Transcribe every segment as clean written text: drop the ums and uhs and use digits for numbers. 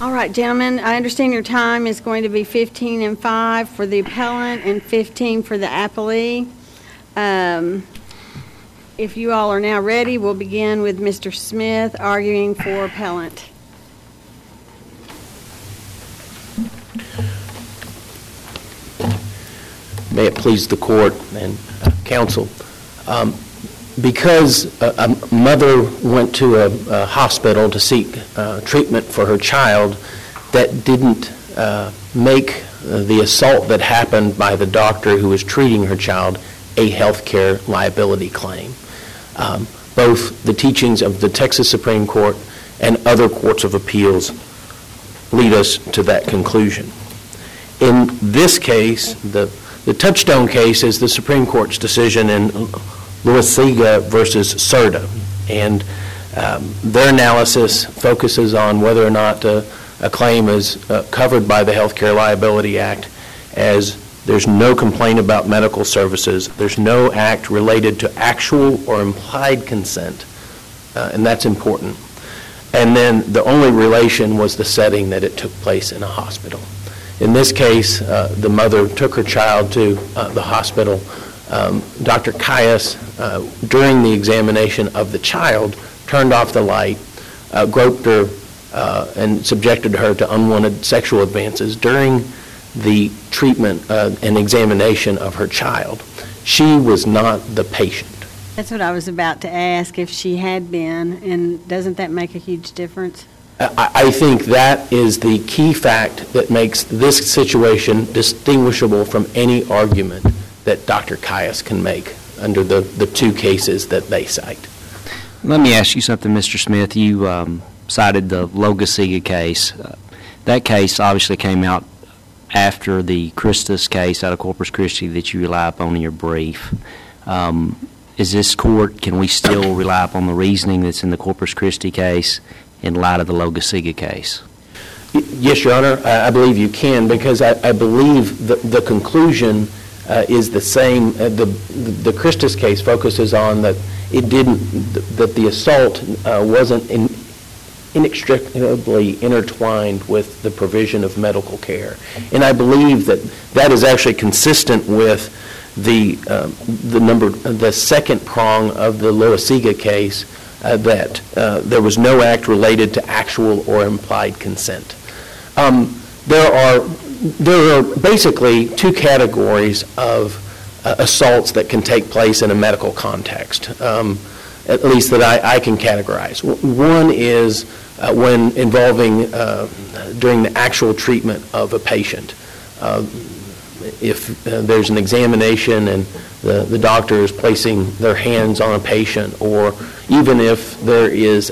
All right, gentlemen, I understand your time is going to be 15 and 5 for the appellant and 15 for the appellee. If you all are now ready, we'll begin with Mr. Smith arguing for appellant. May it please the court and counsel. Because a mother went to a hospital to seek treatment for her child, that didn't make the assault that happened by the doctor who was treating her child a health care liability claim. Both the teachings of the Texas Supreme Court and other courts of appeals lead us to that conclusion. In this case, the touchstone case is the Supreme Court's decision in Loisiga versus Serta, and their analysis focuses on whether or not a claim is covered by the Health Care Liability Act, as there's no complaint about medical services, there's no act related to actual or implied consent, and that's important. And then the only relation was the setting that it took place in a hospital. In this case, the mother took her child to the hospital. Dr. Caius, during the examination of the child, turned off the light, groped her, and subjected her to unwanted sexual advances during the treatment and examination of her child. She was not the patient. That's what I was about to ask, if she had been, and doesn't that make a huge difference? I think that is the key fact that makes this situation distinguishable from any argument that Dr. Caius can make under the two cases that they cite. Let me ask you something, Mr. Smith. You cited the Loisiga case. That case obviously came out after the Christus case out of Corpus Christi that you rely upon in your brief. Is this court, can we still rely upon the reasoning that's in the Corpus Christi case in light of the Loisiga case? Yes, Your Honor, I believe you can, because I believe the conclusion is the same. The Christus case focuses on that that the assault wasn't inextricably intertwined with the provision of medical care, and I believe that is actually consistent with the second prong of the Loisiga case, that there was no act related to actual or implied consent. There are basically two categories of assaults that can take place in a medical context, at least that I can categorize. One is when involving during the actual treatment of a patient. If there's an examination and the doctor is placing their hands on a patient, or even if there is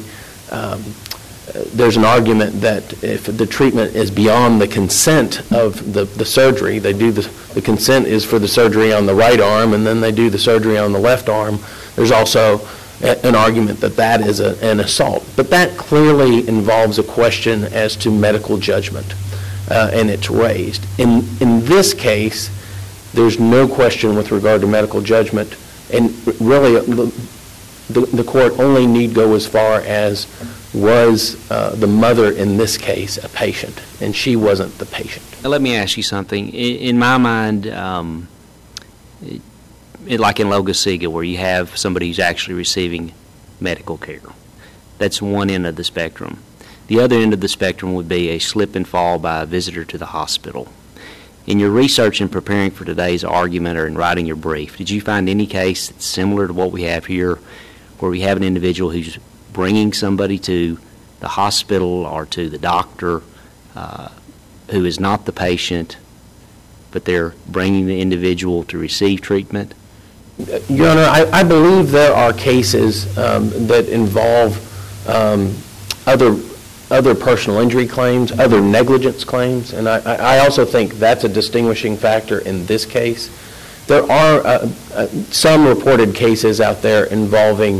there's an argument that if the treatment is beyond the consent of the surgery, they do the consent is for the surgery on the right arm, and then they do the surgery on the left arm. There's also an argument that is an assault, but that clearly involves a question as to medical judgment. And it's raised. In this case, there's no question with regard to medical judgment, and really the court only need go as far as was the mother in this case a patient, and she wasn't the patient. Now let me ask you something. In my mind, like in Loisiga, where you have somebody who's actually receiving medical care, that's one end of the spectrum. The other end of the spectrum would be a slip and fall by a visitor to the hospital. In your research and preparing for today's argument or in writing your brief, did you find any case that's similar to what we have here, where we have an individual who's bringing somebody to the hospital or to the doctor who is not the patient, but they're bringing the individual to receive treatment? Your Honor, I believe there are cases that involve other personal injury claims, other negligence claims, and I also think that's a distinguishing factor in this case. There are some reported cases out there involving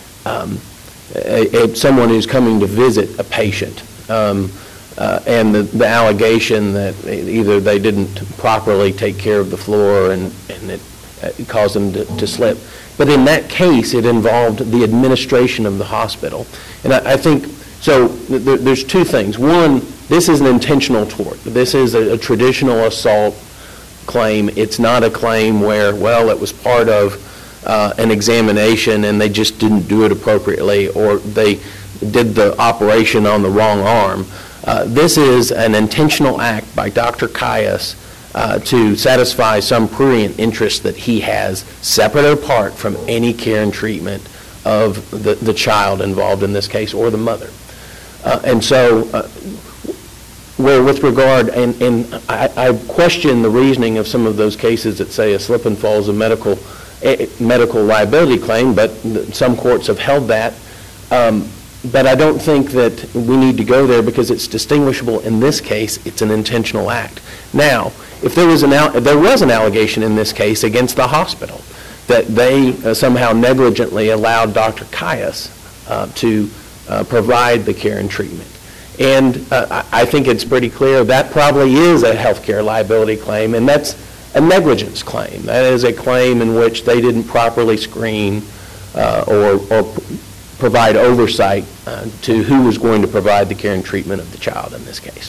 someone who's coming to visit a patient, and the allegation that either they didn't properly take care of the floor and it caused them to slip. But in that case, it involved the administration of the hospital. And I think So there's two things. One, this is an intentional tort. This is a traditional assault claim. It's not a claim where, well, it was part of an examination and they just didn't do it appropriately, or they did the operation on the wrong arm. This is an intentional act by Dr. Caius to satisfy some prurient interest that he has, separate or apart from any care and treatment of the child involved in this case, or the mother. And so, where with regard, and I question the reasoning of some of those cases that say a slip and fall is a medical liability claim, but some courts have held that. But I don't think that we need to go there because it's distinguishable. In this case, it's an intentional act. Now, if there was an allegation in this case against the hospital that they somehow negligently allowed Dr. Caius to provide the care and treatment. And I think it's pretty clear that probably is a health care liability claim, and that's a negligence claim. That is a claim in which they didn't properly screen or provide oversight to who was going to provide the care and treatment of the child in this case.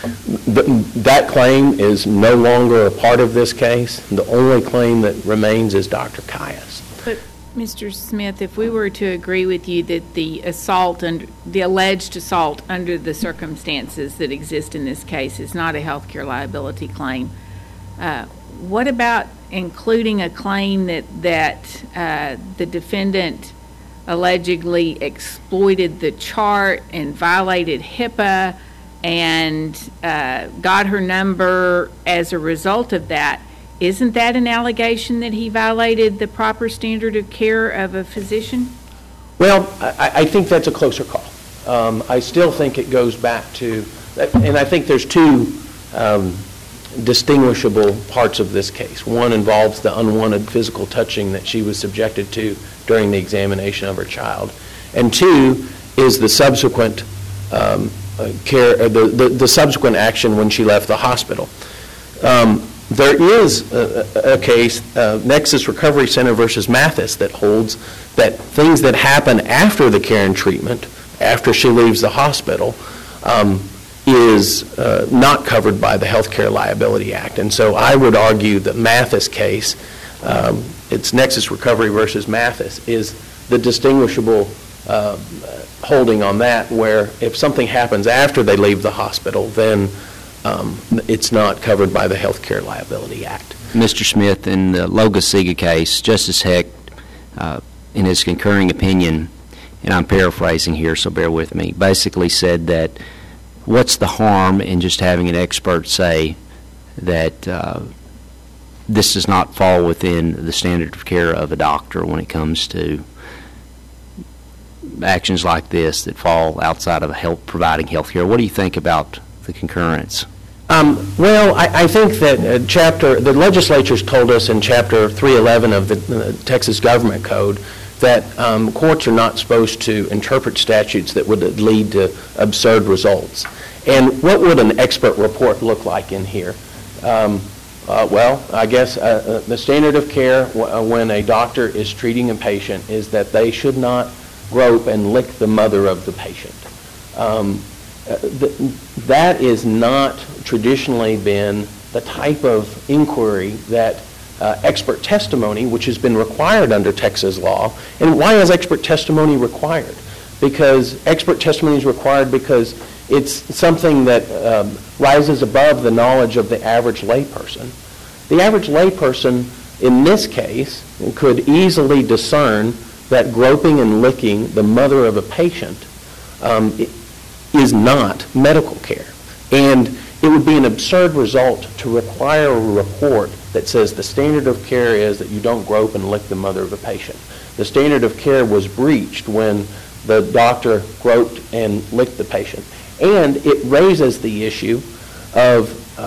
That claim is no longer a part of this case. The only claim that remains is Dr. Caius. But, Mr. Smith, if we were to agree with you that the assault and the alleged assault under the circumstances that exist in this case is not a health care liability claim, what about including a claim that the defendant allegedly exploited the chart and violated HIPAA and got her number as a result of that? Isn't that an allegation that he violated the proper standard of care of a physician? Well, I think that's a closer call. I still think it goes back to, and I think there's two distinguishable parts of this case. One involves the unwanted physical touching that she was subjected to during the examination of her child. And two is the subsequent care, the subsequent action when she left the hospital. There is a case, Nexus Recovery Center versus Mathis, that holds that things that happen after the care and treatment, after she leaves the hospital, is not covered by the Health Care Liability Act. And so I would argue that Mathis case, it's Nexus Recovery versus Mathis, is the distinguishable holding on that, where if something happens after they leave the hospital, then it's not covered by the Health Care Liability Act. Mr. Smith, in the Logosiga case, Justice Hecht, in his concurring opinion, and I'm paraphrasing here, so bear with me, basically said that what's the harm in just having an expert say that this does not fall within the standard of care of a doctor when it comes to actions like this that fall outside of providing health care? What do you think about the concurrence? Well, I think that the legislature's told us in Chapter 311 of the Texas Government Code that courts are not supposed to interpret statutes that would lead to absurd results. And what would an expert report look like in here? Well, I guess the standard of care when a doctor is treating a patient is that they should not grope and lick the mother of the patient. That is not traditionally been the type of inquiry that expert testimony, which has been required under Texas law. And why is expert testimony required? Because expert testimony is required because it's something that rises above the knowledge of the average layperson. The average layperson in this case could easily discern that groping and licking the mother of a patient is not medical care. And it would be an absurd result to require a report that says the standard of care is that you don't grope and lick the mother of a patient. The standard of care was breached when the doctor groped and licked the patient. And it raises the issue of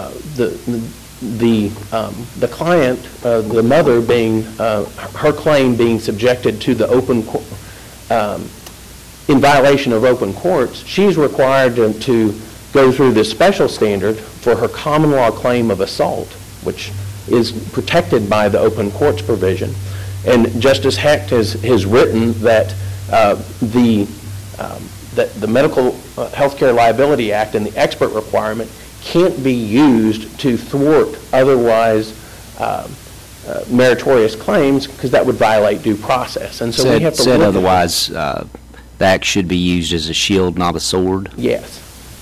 the client, the mother being, her claim being subjected to the open court, in violation of open courts. She's required to go through this special standard for her common law claim of assault, which is protected by the open courts provision. And Justice Hecht has written that the that the Medical Healthcare Liability Act and the expert requirement can't be used to thwart otherwise meritorious claims, because that would violate due process. And so we have to Said look at otherwise, the act should be used as a shield, not a sword. Yes.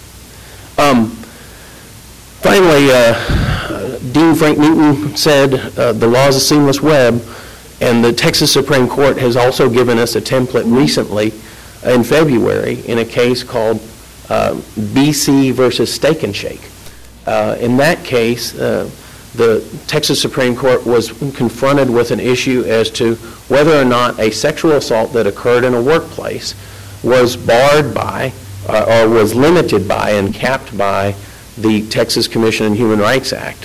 Finally, Dean Frank Newton said the law is a seamless web, and the Texas Supreme Court has also given us a template recently in February in a case called BC versus Steak and Shake. In that case, the Texas Supreme Court was confronted with an issue as to whether or not a sexual assault that occurred in a workplace was barred by or was limited by and capped by the Texas Commission on Human Rights Act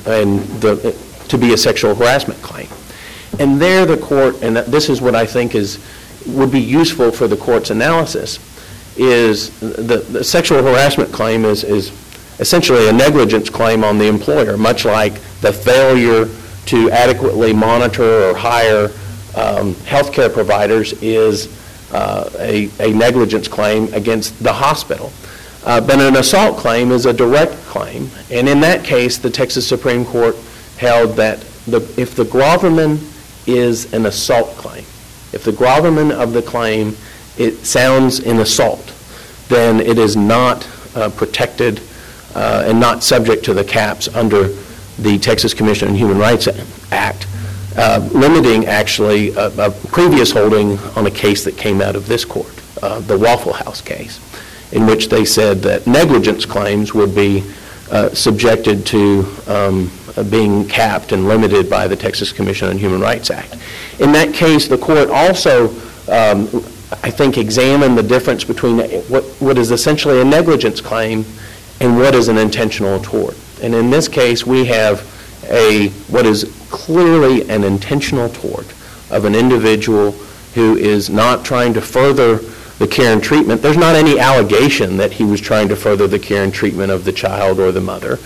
to be a sexual harassment claim. And there the court, and this is what I think would be useful for the court's analysis, is the sexual harassment claim is essentially a negligence claim on the employer, much like the failure to adequately monitor or hire health care providers is a negligence claim against the hospital. But an assault claim is a direct claim, and in that case, the Texas Supreme Court held that if the gravamen is an assault claim, if the gravamen of the claim it sounds in assault, then it is not protected and not subject to the caps under the Texas Commission on Human Rights Act, limiting actually a previous holding on a case that came out of this court, the Waffle House case, in which they said that negligence claims would be subjected to being capped and limited by the Texas Commission on Human Rights Act. In that case, the court also, I think, examined the difference between what is essentially a negligence claim and what is an intentional tort. And in this case, we have what is clearly an intentional tort of an individual who is not trying to further the care and treatment. There's not any allegation that he was trying to further the care and treatment of the child or the mother.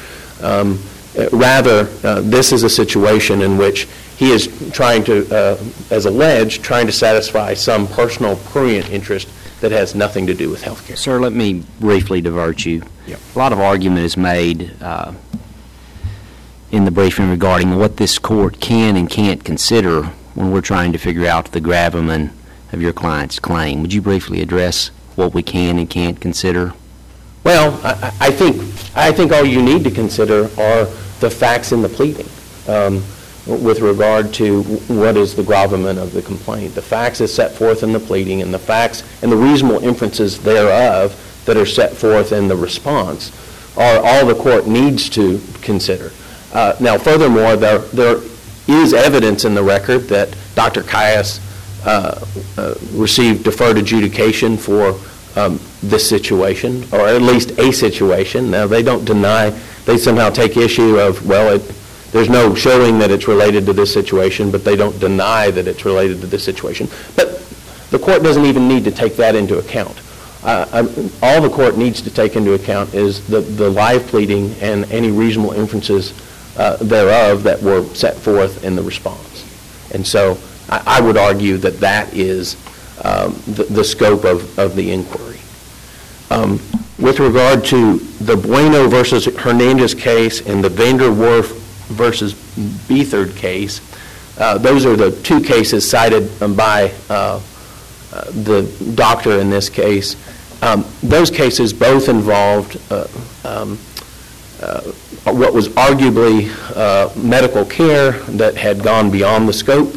Rather, this is a situation in which he is trying to, as alleged, trying to satisfy some personal prurient interest that has nothing to do with health care. Sir, let me briefly divert you. Yep. A lot of argument is made in the briefing regarding what this court can and can't consider when we're trying to figure out the gravamen of your client's claim. Would you briefly address what we can and can't consider? Well, I think all you need to consider are the facts in the pleading with regard to what is the gravamen of the complaint. The facts is set forth in the pleading, and the facts and the reasonable inferences thereof that are set forth in the response are all the court needs to consider. Now, furthermore, there is evidence in the record that Dr. Caius received deferred adjudication for this situation, or at least a situation. Now, they don't deny, they somehow take issue of, well, there's no showing that it's related to this situation, but they don't deny that it's related to this situation. But the court doesn't even need to take that into account. All the court needs to take into account is the live pleading and any reasonable inferences thereof that were set forth in the response. And so I would argue that that is the scope of the inquiry. With regard to the Bueno versus Hernandez case and the Vanderwerf versus Beathard case, those are the two cases cited by the doctor in this case. Those cases both involved what was arguably medical care that had gone beyond the scope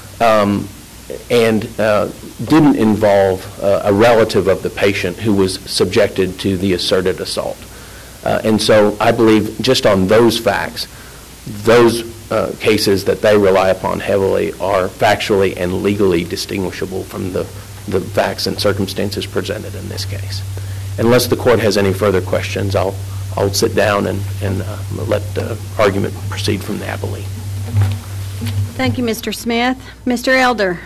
and didn't involve a relative of the patient who was subjected to the asserted assault. And so I believe just on those facts, those cases that they rely upon heavily are factually and legally distinguishable from the facts and circumstances presented in this case. Unless the court has any further questions, I'll sit down and let the argument proceed from the appellee. Thank you, Mr. Smith. Mr. Elder.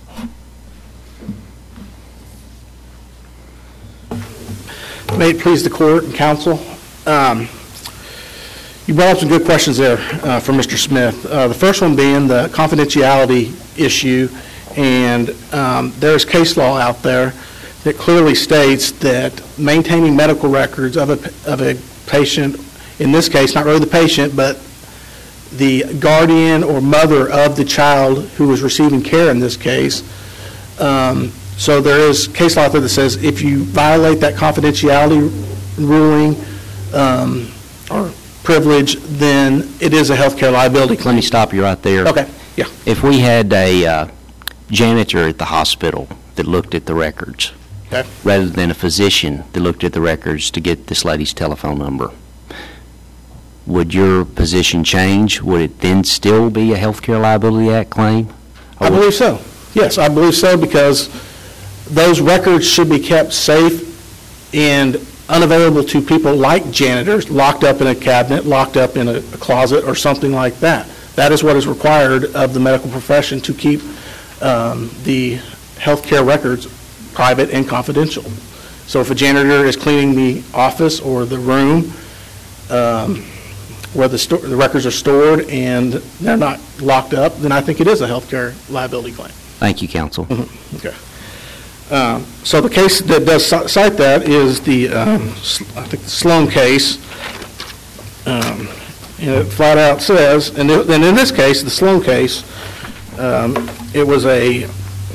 May it please the court and counsel. You brought up some good questions there from Mr. Smith. The first one being the confidentiality issue, and there's case law out there that clearly states that maintaining medical records of a patient, in this case, not really the patient, but the guardian or mother of the child who was receiving care in this case. So there is case law out there that says if you violate that confidentiality ruling or privilege, then it is a healthcare liability Let claim. me stop you right there. Okay, yeah. If we had a janitor at the hospital that looked at the records, Okay. rather than a physician that looked at the records to get this lady's telephone number, would your position change? Would it then still be a Healthcare Liability Act claim? I believe so. Yes, I believe so, because those records should be kept safe and unavailable to people like janitors, locked up in a cabinet, locked up in a closet, or something like that. That is what is required of the medical profession to keep the healthcare records private and confidential. So if a janitor is cleaning the office or the room where the records are stored and they're not locked up, then I think it is a healthcare liability claim. Thank you, counsel. Okay. So the case that does cite that is the, I think the Sloan case. And it flat out says, and in this case, the Sloan case, it was a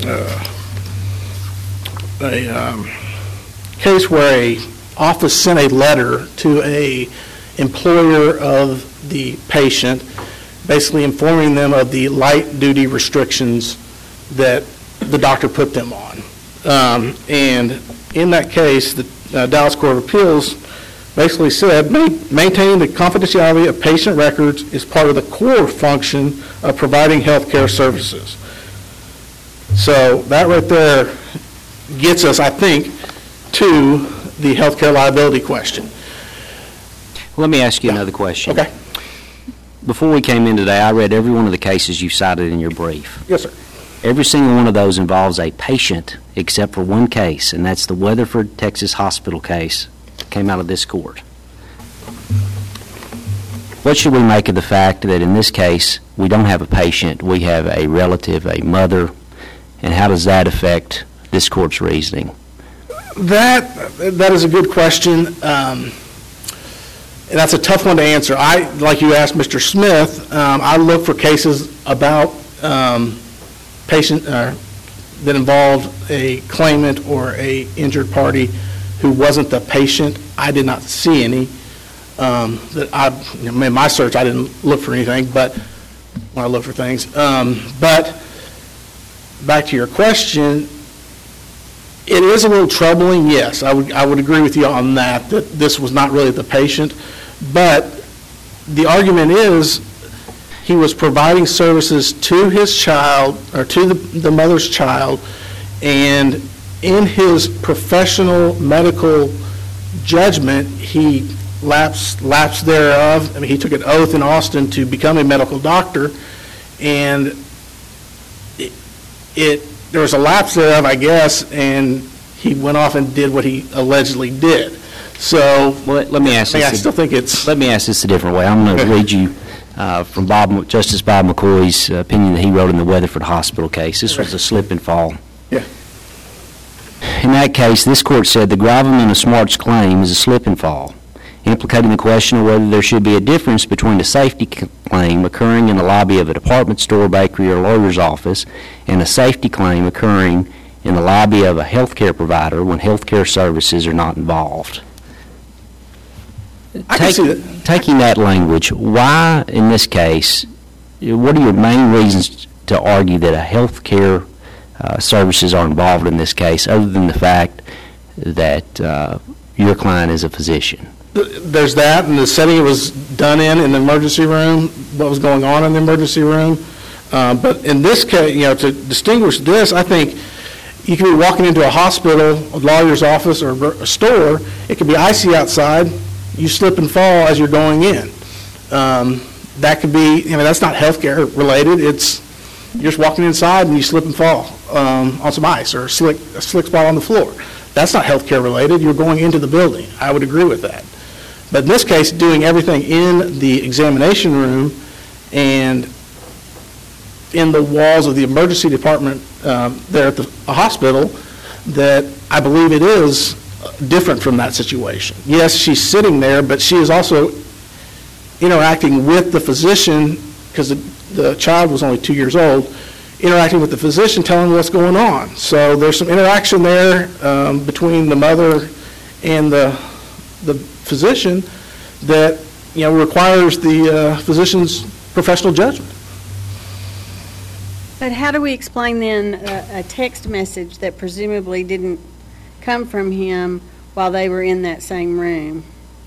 case where a office sent a letter to a employer of the patient, basically informing them of the light duty restrictions that the doctor put them on. And in that case, the Dallas Court of Appeals basically said, maintaining the confidentiality of patient records is part of the core function of providing health care services. So that right there gets us, I think, to the health care liability question. Let me ask you another question. Okay. Before we came in today, I read every one of the cases you cited in your brief. Yes, sir. Every single one of those involves a patient except for one case, and that's the Weatherford, Texas hospital case that came out of this court. What should we make of the fact that in this case, we don't have a patient, we have a relative, a mother, and how does that affect this court's reasoning? That is a good question. And that's a tough one to answer. Like you asked Mr. Smith, I look for cases about patient that involved a claimant or a injured party who wasn't the patient. I did not see any. In my search, I didn't look for anything, but when I look for things. But back to your question, it is a little troubling, yes. I would agree with you on that this was not really the patient. But the argument is he was providing services to his child, or to the mother's child, and in his professional medical judgment, he lapsed thereof. I mean, he took an oath in Austin to become a medical doctor, and there was a lapse thereof, I guess, and he went off and did what he allegedly did. So, Well, let me ask this. I still think it's... Let me ask this a different way. I'm going to read you from Justice Bob McCoy's opinion that he wrote in the Weatherford Hospital case. This was a slip and fall. Yeah. In that case, this court said the gravamen of Smart's claim is a slip and fall, implicating the question of whether there should be a difference between a safety claim occurring in the lobby of a department store, bakery, or lawyer's office and a safety claim occurring in the lobby of a health care provider when health care services are not involved. I can see that. Taking that language, why in this case, what are your main reasons to argue that a health care services are involved in this case, other than the fact that your client is a physician? There's that, and the setting it was done in the emergency room, what was going on in the emergency room. But in this case, to distinguish this, I think you could be walking into a hospital, a lawyer's office, or a store. It could be icy outside. You slip and fall as you're going in. That could be, that's not healthcare related. You're just walking inside and you slip and fall on some ice or a slick spot on the floor. That's not healthcare related. You're going into the building. I would agree with that. But in this case, doing everything in the examination room and in the walls of the emergency department there at the hospital, that I believe it is different from that situation. Yes, she's sitting there, but she is also interacting with the physician, because the child was only 2 years old, interacting with the physician, telling him what's going on. So there's some interaction there between the mother and the physician that requires the physician's professional judgment. But how do we explain then a text message that presumably didn't come from him while they were in that same room?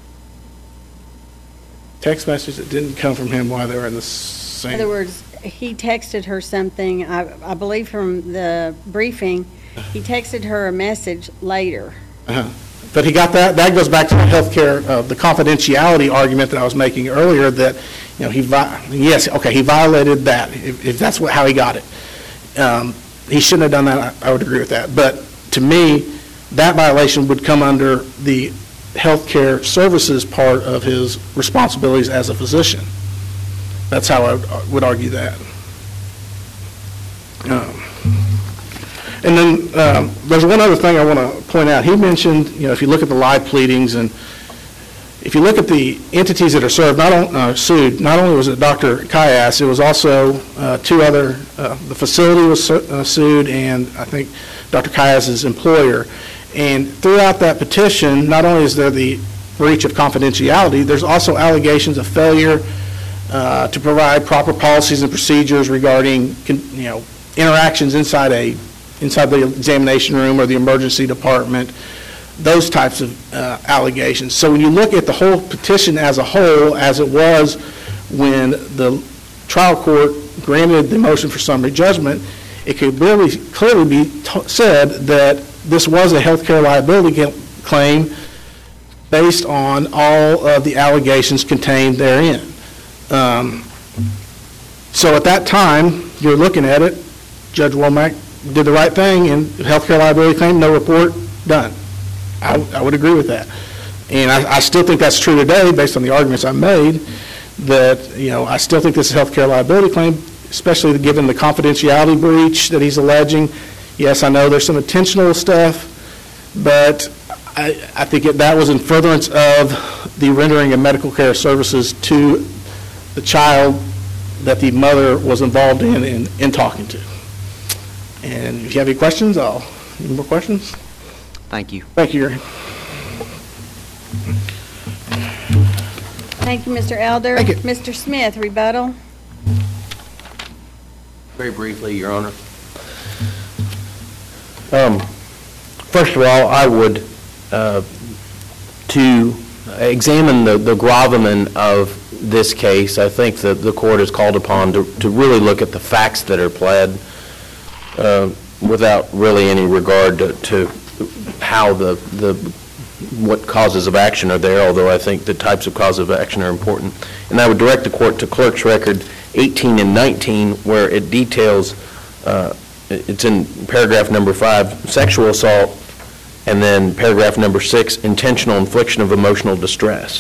Text message that didn't come from him while they were in the same... In other words, he texted her something, I believe from the briefing, he texted her a message later. But he got that. That goes back to the healthcare, the confidentiality argument that I was making earlier. That he violated that. If that's how he got it, he shouldn't have done that. I would agree with that. But to me, that violation would come under the healthcare services part of his responsibilities as a physician. That's how I would argue that. And then there's one other thing I want to point out. He mentioned, if you look at the live pleadings and if you look at the entities that are sued, not only was it Dr. Kayas, it was also two other, the facility was sued, and I think Dr. Kayas' employer. And throughout that petition, not only is there the breach of confidentiality, there's also allegations of failure to provide proper policies and procedures regarding, interactions inside the examination room or the emergency department, those types of allegations. So when you look at the whole petition as a whole, as it was when the trial court granted the motion for summary judgment, it could really clearly be said that this was a healthcare liability claim based on all of the allegations contained therein. So at that time, you're looking at it, Judge Womack did the right thing, and healthcare liability claim, no report, done. I would agree with that. And I still think that's true today based on the arguments I made, that, I still think this is a healthcare liability claim, especially given the confidentiality breach that he's alleging. Yes, I know there's some intentional stuff, but I think that was in furtherance of the rendering of medical care services to the child that the mother was involved in talking to. And if you have any questions, any more questions? Thank you. Thank you, Gary. Thank you, Mr. Elder. Thank you. Mr. Smith, rebuttal. Very briefly, Your Honor. First of all, I would, to examine the gravamen of this case, I think that the court is called upon to really look at the facts that are pled without really any regard to how what causes of action are there, although I think the types of causes of action are important. And I would direct the court to Clerk's Record 18 and 19, where it details, it's in paragraph number 5, sexual assault, and then paragraph number 6, intentional infliction of emotional distress.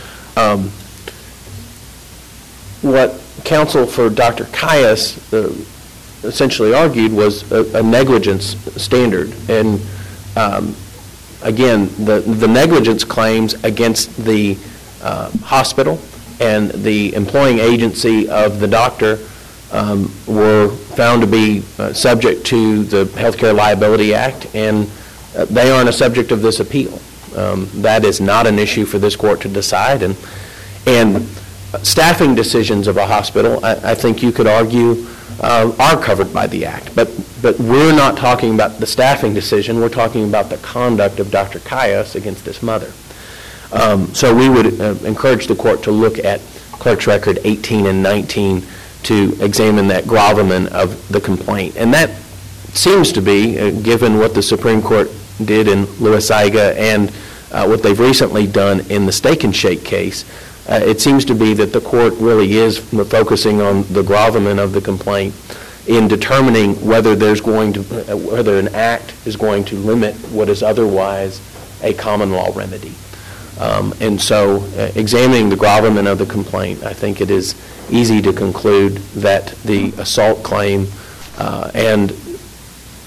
What counsel for Dr. Kayas essentially argued was a negligence standard. And again, the negligence claims against the hospital and the employing agency of the doctor were found to be subject to the Healthcare Liability Act, and they aren't a subject of this appeal. That is not an issue for this court to decide. And staffing decisions of a hospital, I think you could argue, are covered by the Act. But we're not talking about the staffing decision. We're talking about the conduct of Dr. Kayas against his mother. So we would encourage the court to look at Clerk's Record 18 and 19 to examine that gravamen of the complaint. And that seems to be, given what the Supreme Court did in Louis-Aiga and what they've recently done in the Steak and Shake case, it seems to be that the court really is focusing on the gravamen of the complaint in determining whether whether an act is going to limit what is otherwise a common law remedy. And so examining the gravamen of the complaint, I think it is easy to conclude that the assault claim and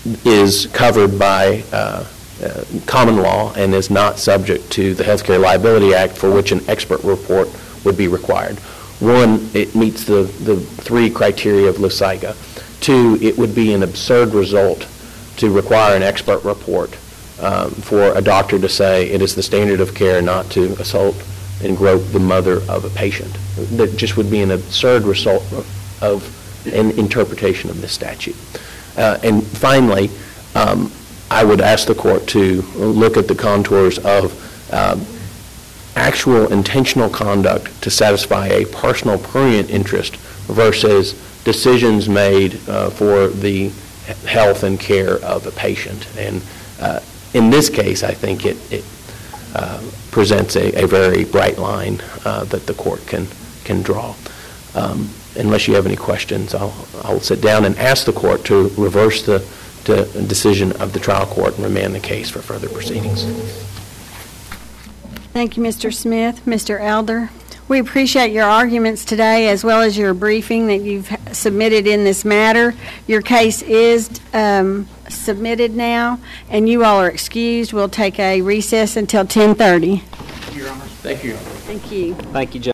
is covered by common law and is not subject to the Healthcare Liability Act, for which an expert report would be required. One, it meets the three criteria of LUSIGA. Two, it would be an absurd result to require an expert report for a doctor to say it is the standard of care not to assault and grope the mother of a patient. That just would be an absurd result of an interpretation of this statute. And finally, I would ask the court to look at the contours of actual intentional conduct to satisfy a personal prurient interest versus decisions made for the health and care of a patient. And in this case, I think it presents a very bright line that the court can draw. Unless you have any questions, I'll sit down and ask the court to reverse the decision of the trial court and remand the case for further proceedings. Thank you, Mr. Smith. Mr. Elder, we appreciate your arguments today as well as your briefing that you've submitted in this matter. Your case is submitted now, and you all are excused. We'll take a recess until 10:30. Thank you. Thank you. Thank you, Judge.